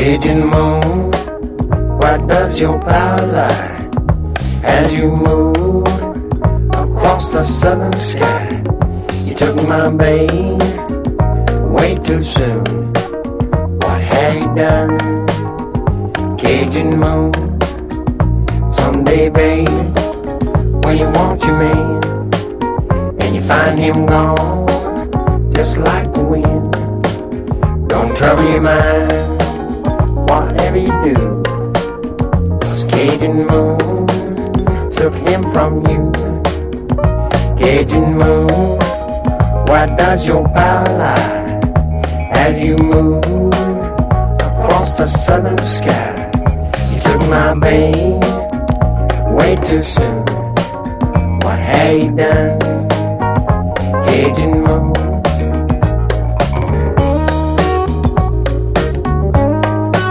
Cajun moon, where does your power lie? As you move across the southern sky, you took my babe way too soon. What have you done? Cajun moon, someday, babe, when you want your man, and you find him gone, just like the wind. Don't trouble your mind, whatever you do, 'cause Cajun moon took him from you. Cajun moon, where does your power lie? As you move across the southern sky, you took my babe way too soon. What have you done, Cajun moon?